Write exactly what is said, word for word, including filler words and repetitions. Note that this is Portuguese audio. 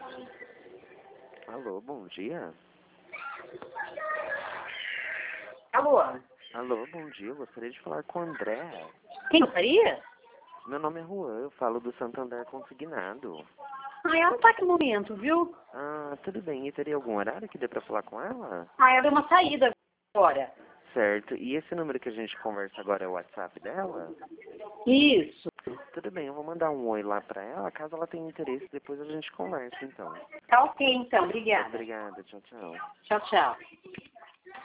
Alô, bom dia. Alô? Alô, bom dia. Eu gostaria de falar com o André. Quem gostaria? Meu nome é Juan, eu falo do Santander Consignado. Ah, ela não tá aqui no momento, viu? Ah, tudo bem. E teria algum horário que dê pra falar com ela? Ah, ela deu uma saída agora. Certo. E esse número que a gente conversa agora é o WhatsApp dela? Isso. Tudo bem, eu vou mandar um oi lá pra ela. Caso ela tenha interesse, depois a gente conversa, então. Tá ok, então. Obrigada. Obrigada, tchau, tchau. Tchau, tchau.